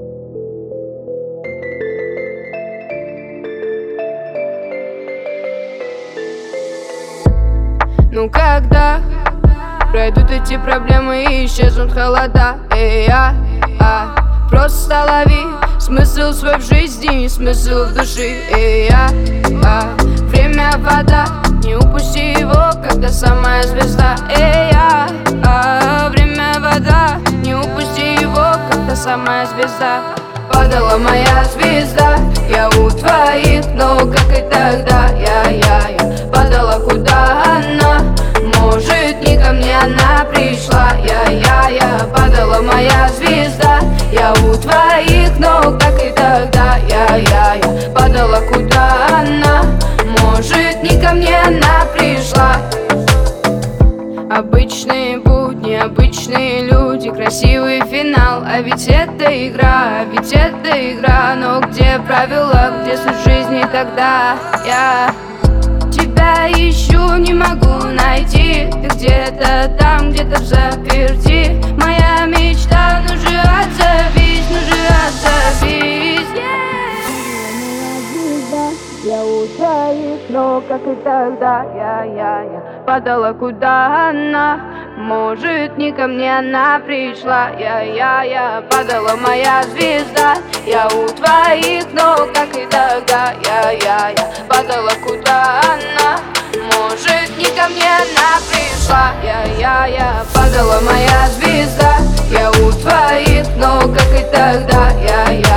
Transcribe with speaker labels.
Speaker 1: Ну когда пройдут эти проблемы и исчезнут холода, просто лови смысл свой в жизни и смысл в душе. Время вода, не упусти его, когда самая звезда. Время вода, не упусти его, когда самая звезда. Падала моя звезда, я у твоих ног, как и тогда. Я падала, куда она? Может, не ко мне она пришла. Я падала моя звезда, я у твоих ног, как и тогда. Я падала, куда она? Может, не ко мне она пришла. Обычные будни, обычные люди, красивый финал. А ведь это игра, но где правила, где суть жизни тогда? Я тебя ищу, не могу найти. Ты где-то там, где-то взаперти. Моя мечта, ну же отзовись, Я у твоих ног, как и тогда. Я падала, куда она? Может, не ко мне она пришла. Я падала, моя звезда, я у твоих ног, как и тогда. Я падала, куда она? Может, не ко мне она пришла. Я падала, моя звезда, я у твоих ног, как и тогда. Я